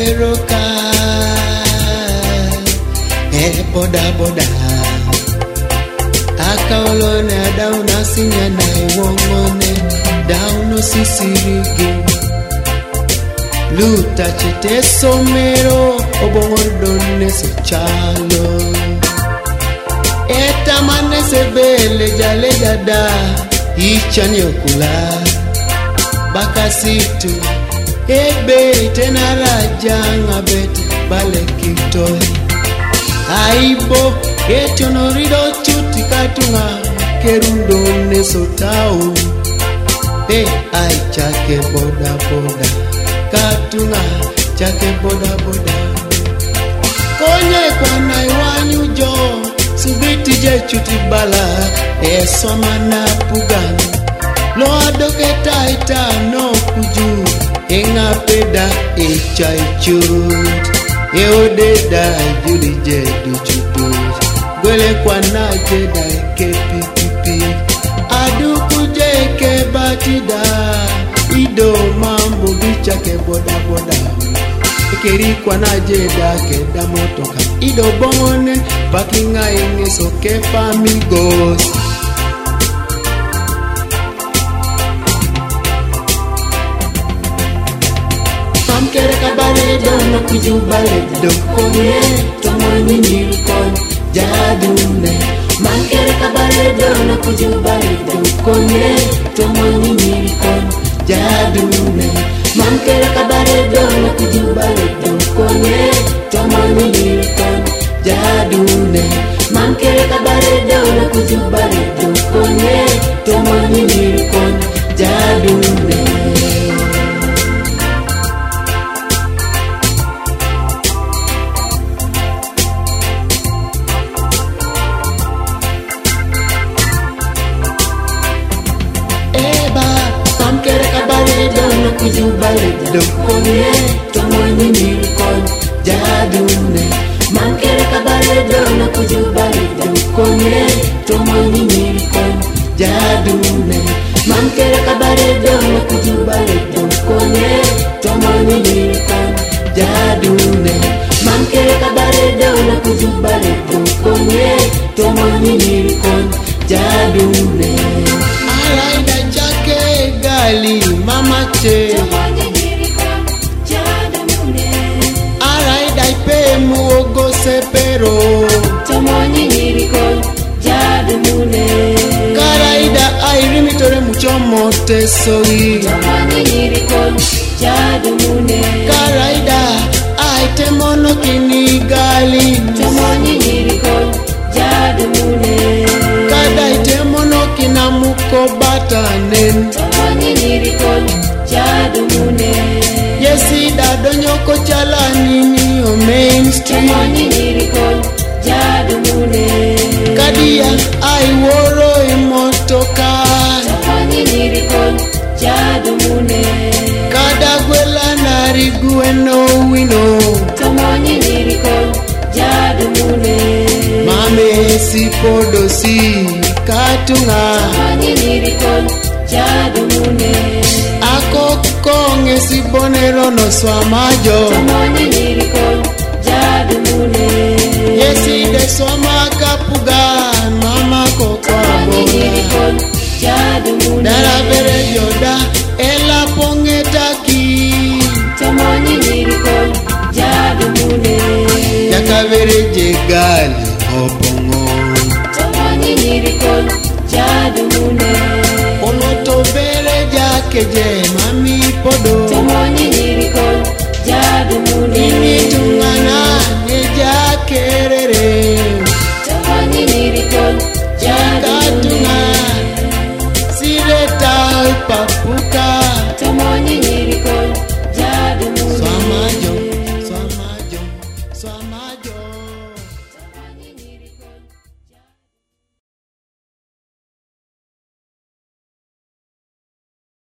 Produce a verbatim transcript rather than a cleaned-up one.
Eroka e boda boda akaolone dauna sinya na iwongone dauno sisirigi luta chete somero obongordone sochalo eta mane sebele jale jada ichani okula bakasitu ebe tena rajanga bete balekito aibo etonorido chuti katunga kerundo nesotau e ai chake boda boda katunga chake boda boda konye kwana iwanyujo subiti je chuti bala e somana pugani lo adoketa ita no kuju enga peda e chai chut e odeda juli je du chut gwele kwana jeda ke pipipi adu kuje ke batida ido mambo bicha ke boda boda ekeri kwana jeda ke da motoka ido bongone bakinga enge so ke famigos Kere kabare dono kujubale dokone tomoni nilkon jadune mankere kabare dono kujubale dokone tomoni nilkon jadune mankere kabare dono kujubale dokone tomoni nilkon jadune mankere kabare dono kujubale dokone tomoni nilkon jadune Kujubale dokone tomoni nilkon jadune mankere kabale dono kujubale dokone tomoni nilkon jadune mankere kabale dono kujubale dokone tomoni nilkon jadune mankere kabale dono kujubale dokone tomoni nilkon jadune alaida chake gali mama che alaida ipe muogo sepero tomoni nilkon jadune karaida airimitore muchomo tesoi tomoni nilkon jadune karaida aitemono kinigali tomoni nilkon jadune kada itemono kinamuko batanen tomoni nilkon jadune yesi dadonyoko chalani ni o main street tomoni nilkon jadune kadia ai woro imotoka tomoni nilkon jadune kada gwela narigueno wino tomoni nilkon jadune mame sipodosi katunga tomoni nilkon jadune akokonge sibonero no swamajo tomoni nilkon jadune yesi de swama kapuga mama tomoni kokabo nilkon jadune dara bere yoda ela pongetaki tomoni nilkon jadune yakavere jegali obongo tomoni nilkon jadune onotobere jakeje mami podo tomoni nilkon jadune ini tungana ne jakere